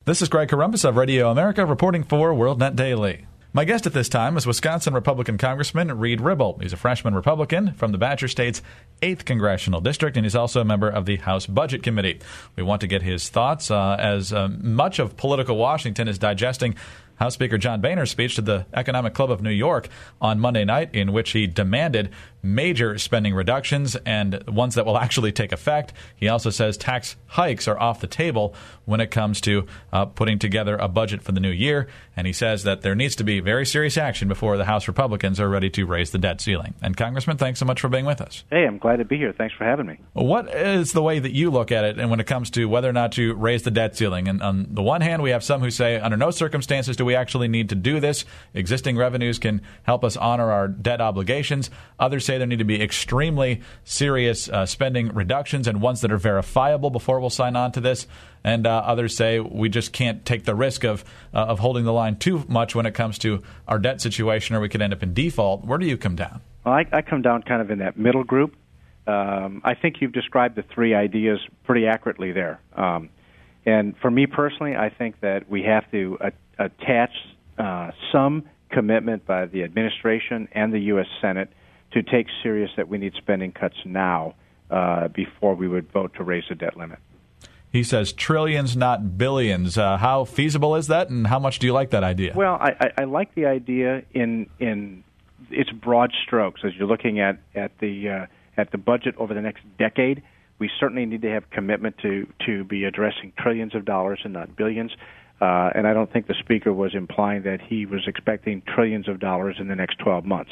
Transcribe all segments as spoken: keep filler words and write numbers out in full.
This is Greg Corombos of Radio America reporting for WorldNet Daily. My guest at this time is Wisconsin Republican Congressman Reed Ribble. He's a freshman Republican from the Badger State's eighth Congressional District, and he's also a member of the House Budget Committee. We want to get his thoughts uh, as uh, much of political Washington is digesting House Speaker John Boehner's speech to the Economic Club of New York on Monday night, in which he demanded major spending reductions and ones that will actually take effect. He also says tax hikes are off the table when it comes to uh, putting together a budget for the new year. And he says that there needs to be very serious action before the House Republicans are ready to raise the debt ceiling. And Congressman, thanks so much for being with us. Hey, I'm glad to be here. Thanks for having me. What is the way that you look at it and when it comes to whether or not to raise the debt ceiling? And on the one hand, we have some who say under no circumstances do we actually need to do this. Existing revenues can help us honor our debt obligations. Others say there need to be extremely serious uh, spending reductions and ones that are verifiable before we'll sign on to this. And uh, others say we just can't take the risk of uh, of holding the line too much when it comes to our debt situation, or we could end up in default. Where do you come down? Well, I, I come down kind of in that middle group. Um, I think you've described the three ideas pretty accurately there. Um, and for me personally, I think that we have to a- attach uh, some commitment by the administration and the U S Senate to take serious that we need spending cuts now uh, before we would vote to raise the debt limit. He says trillions, not billions. Uh, how feasible is that, and how much do you like that idea? Well, I, I, I like the idea in in its broad strokes. As you're looking at at the uh, at the budget over the next decade, we certainly need to have commitment to to be addressing trillions of dollars and not billions. Uh, and I don't think the Speaker was implying that he was expecting trillions of dollars in the next twelve months.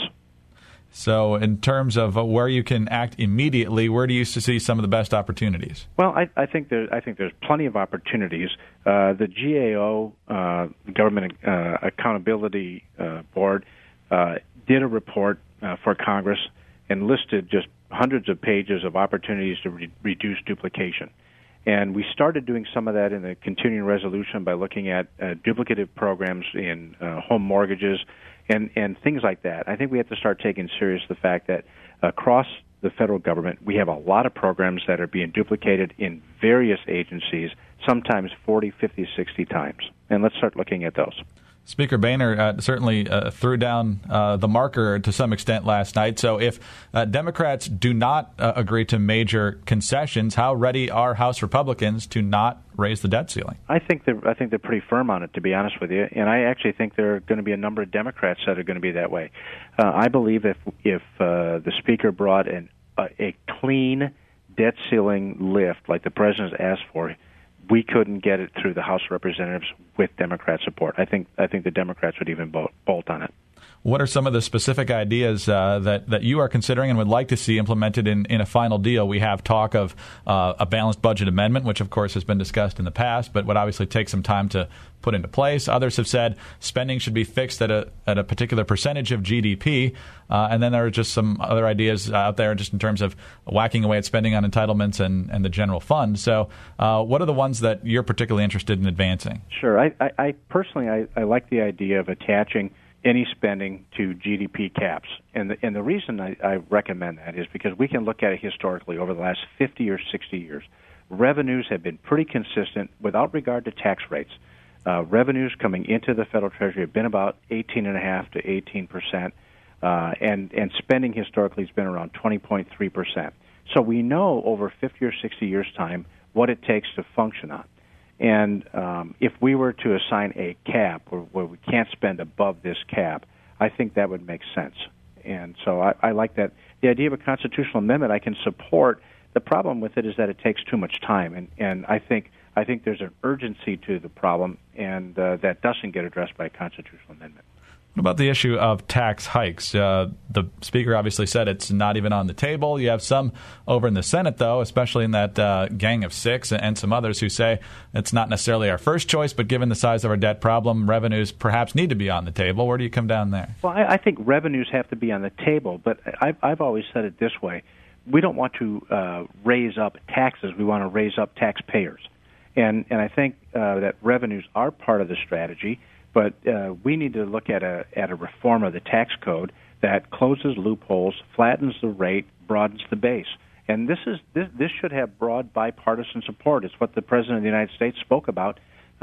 So in terms of where you can act immediately, where do you see some of the best opportunities? Well, I, I think there, I think there's plenty of opportunities. Uh, the G A O, uh, the Government uh, Accountability uh, Board, uh, did a report uh, for Congress and listed just hundreds of pages of opportunities to re- reduce duplication. And we started doing some of that in the continuing resolution by looking at uh, duplicative programs in uh, home mortgages and, and things like that. I think we have to start taking serious the fact that across the federal government, we have a lot of programs that are being duplicated in various agencies, sometimes forty, fifty, sixty times. And let's start looking at those. Speaker Boehner uh, certainly uh, threw down uh, the marker to some extent last night. So if uh, Democrats do not uh, agree to major concessions, how ready are House Republicans to not raise the debt ceiling? I think they're I think they're pretty firm on it, to be honest with you. And I actually think there are going to be a number of Democrats that are going to be that way. Uh, I believe if if uh, the Speaker brought an, uh, a clean debt ceiling lift like the President has asked for, we couldn't get it through the House of Representatives with Democrat support. I think I think the Democrats would even bolt, bolt on it. What are some of the specific ideas uh, that, that you are considering and would like to see implemented in, in a final deal? We have talk of uh, a balanced budget amendment, which, of course, has been discussed in the past, but would obviously take some time to put into place. Others have said spending should be fixed at a at a particular percentage of G D P. Uh, and then there are just some other ideas out there just in terms of whacking away at spending on entitlements and, and the general fund. So uh, what are the ones that you're particularly interested in advancing? Sure. I, I, I personally, I, I like the idea of attaching any spending to G D P caps. And the, and the reason I, I recommend that is because we can look at it historically over the last fifty or sixty years. Revenues have been pretty consistent without regard to tax rates. Uh, revenues coming into the federal treasury have been about eighteen point five to eighteen percent, uh, and, and spending historically has been around twenty point three percent. So we know over fifty or sixty years' time what it takes to function on. And um, if we were to assign a cap where, where we can't spend above this cap, I think that would make sense. And so I, I like that. The idea of a constitutional amendment I can support. The problem with it is that it takes too much time, and, and I think I think there's an urgency to the problem, and uh, that doesn't get addressed by a constitutional amendment. What about the issue of tax hikes? Uh, the Speaker obviously said it's not even on the table. You have some over in the Senate, though, especially in that uh, gang of six and some others who say it's not necessarily our first choice, but given the size of our debt problem, revenues perhaps need to be on the table. Where do you come down there? Well, I, I think revenues have to be on the table, but I've, I've always said it this way. We don't want to uh, raise up taxes. We want to raise up taxpayers. And, and I think uh, that revenues are part of the strategy. But uh, we need to look at a at a reform of the tax code that closes loopholes, flattens the rate, broadens the base. And this is this this should have broad bipartisan support. It's what the President of the United States spoke about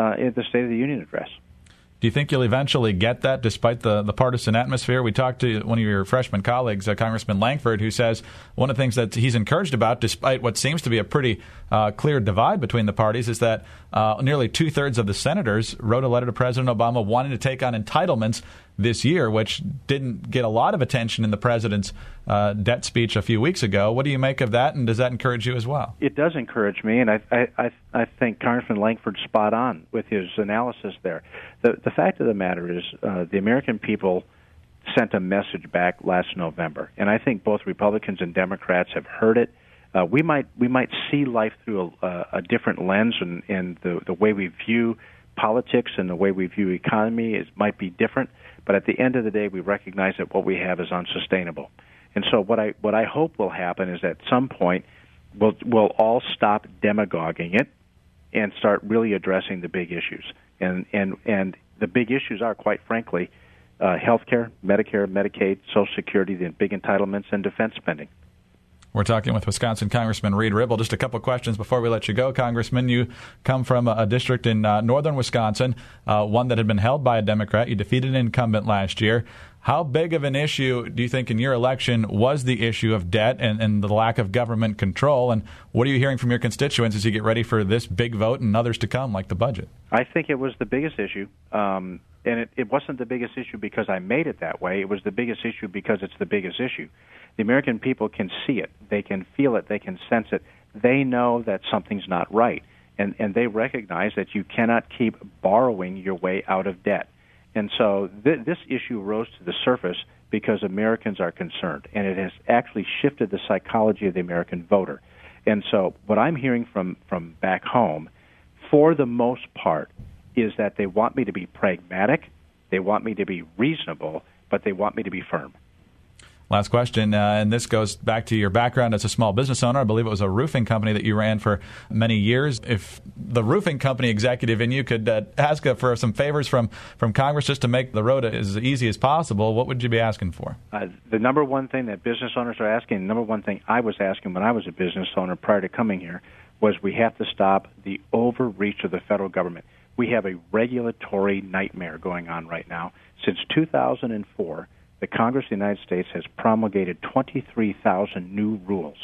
uh, in the State of the Union address. Do you think you'll eventually get that despite the, the partisan atmosphere? We talked to one of your freshman colleagues, uh, Congressman Lankford, who says one of the things that he's encouraged about, despite what seems to be a pretty uh, clear divide between the parties, is that uh, nearly two-thirds of the senators wrote a letter to President Obama wanting to take on entitlements this year, which didn't get a lot of attention in the president's uh, debt speech a few weeks ago. What do you make of that, and does that encourage you as well? It does encourage me, and I I, I think Congressman Lankford's spot on with his analysis there. The, the fact of the matter is uh, the American people sent a message back last November, and I think both Republicans and Democrats have heard it. Uh, we might we might see life through a, a different lens, and, and the, the way we view politics and the way we view economy is might be different. But at the end of the day, we recognize that what we have is unsustainable. And so what I what I hope will happen is at some point we'll, we'll all stop demagoguing it and start really addressing the big issues. And, and, and the big issues are, quite frankly, uh, health care, Medicare, Medicaid, Social Security, the big entitlements, and defense spending. We're talking with Wisconsin Congressman Reed Ribble. Just a couple of questions before we let you go, Congressman. You come from a district in uh, northern Wisconsin, uh, one that had been held by a Democrat. You defeated an incumbent last year. How big of an issue do you think in your election was the issue of debt and, and the lack of government control? And what are you hearing from your constituents as you get ready for this big vote and others to come, like the budget? I think it was the biggest issue. Um, and it, it wasn't the biggest issue because I made it that way. It was the biggest issue because it's the biggest issue. The American people can see it. They can feel it. They can sense it. They know that something's not right. And, and they recognize that you cannot keep borrowing your way out of debt. And so th- this issue rose to the surface because Americans are concerned, and it has actually shifted the psychology of the American voter. And so what I'm hearing from, from back home, for the most part, is that they want me to be pragmatic, they want me to be reasonable, but they want me to be firm. Last question, uh, and this goes back to your background as a small business owner. I believe it was a roofing company that you ran for many years. If the roofing company executive in you could uh, ask uh, for some favors from, from Congress just to make the road as easy as possible, what would you be asking for? Uh, the number one thing that business owners are asking, the number one thing I was asking when I was a business owner prior to coming here, was we have to stop the overreach of the federal government. We have a regulatory nightmare going on right now. Since two thousand four, the Congress of the United States has promulgated twenty-three thousand new rules.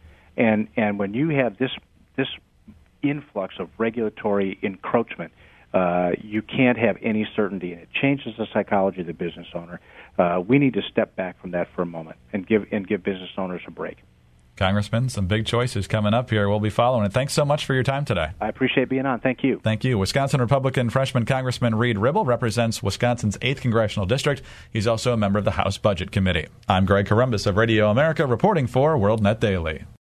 And and when you have this this influx of regulatory encroachment, uh, you can't have any certainty, and it changes the psychology of the business owner. Uh, we need to step back from that for a moment and give and give business owners a break. Congressman, some big choices coming up here. We'll be following it. Thanks so much for your time today. I appreciate being on. Thank you. Thank you. Wisconsin Republican freshman Congressman Reed Ribble represents Wisconsin's eighth Congressional District. He's also a member of the House Budget Committee. I'm Greg Corombos of Radio America, reporting for WorldNet Daily.